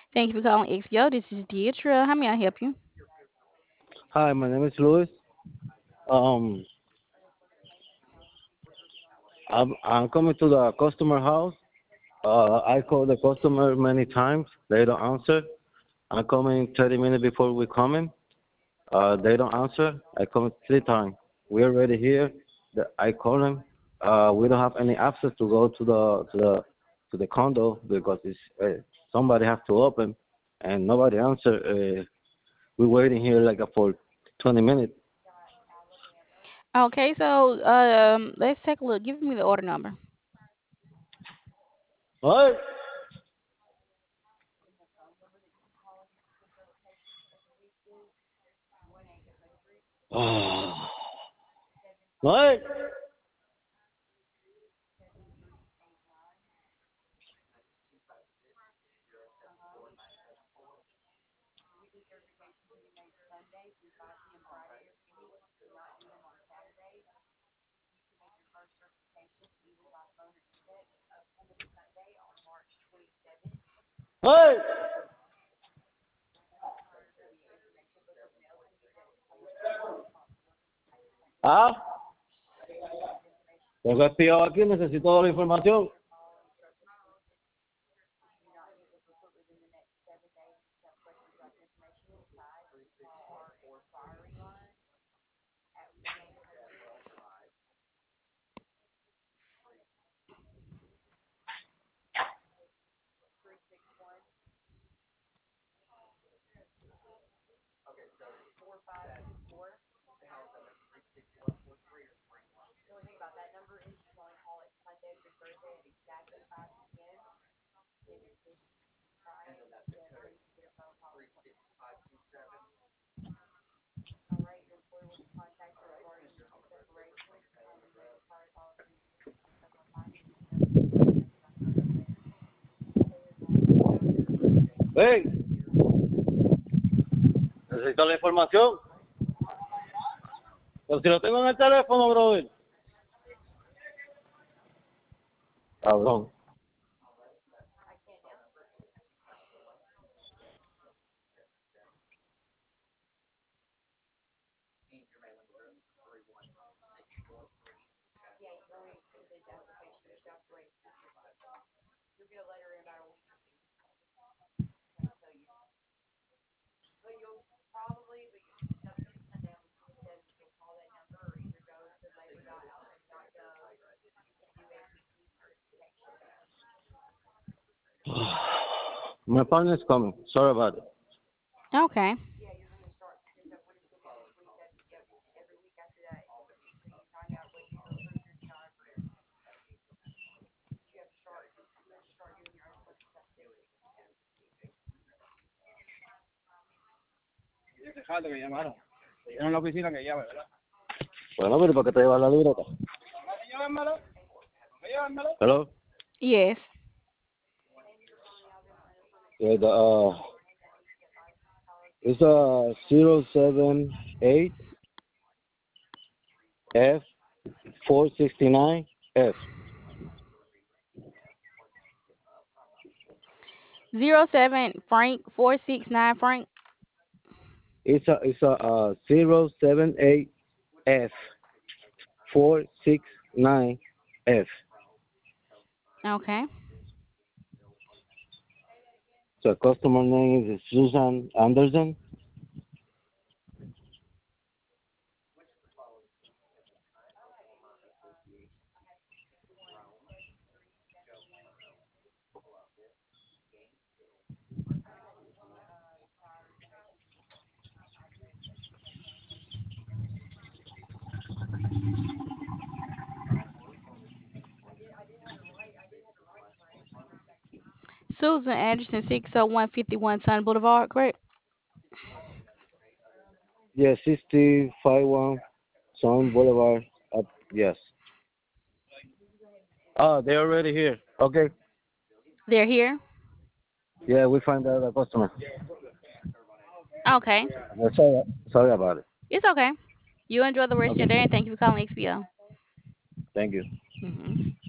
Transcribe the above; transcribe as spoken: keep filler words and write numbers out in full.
Thank you for calling X P O. This is Deidre. How may I help you? Hi, my name is Luis. Um, I'm I'm coming to the customer house. Uh, I call the customer many times. They don't answer. I'm coming thirty minutes before we coming. Uh, they don't answer. I come three times. We're already here. The, I call them. Uh, we don't have any access to go to the to the to the condo because it's uh, somebody have to open, and nobody answer. Uh, we're waiting here like uh, for twenty minutes. Okay, so um, let's take a look. Give me the order number. What? What? What? Ah, lo que he pillado aquí, necesito toda la información. Hey, necesito la información. Pero si lo tengo en el teléfono, brother. Cabrón. My partner's coming. Sorry about it. Okay. Falta que llamaron. Dijeron en la oficina que llame, ¿verdad? Bueno, pero ¿para qué te llevas la libreta? Llévenmelo, llévenmelo. Hello? Yes. Yeah, the, uh, it's a zero seven eight F four sixty nine F. Zero seven Frank four six nine Frank. It's a it's a uh zero seven eight F four six nine F. Okay. So customer name is Susan Anderson. Susan Anderson, six oh one fifty-one Sun Boulevard, correct? Yes, sixty five one Sun Boulevard. Up, yes. Oh, they're already here. Okay. They're here. Yeah, we find out the customer. Okay. Uh, Sorry, sorry about it. It's okay. You enjoy the rest of your Okay. day and thank you for calling X P O. Thank you. Hmm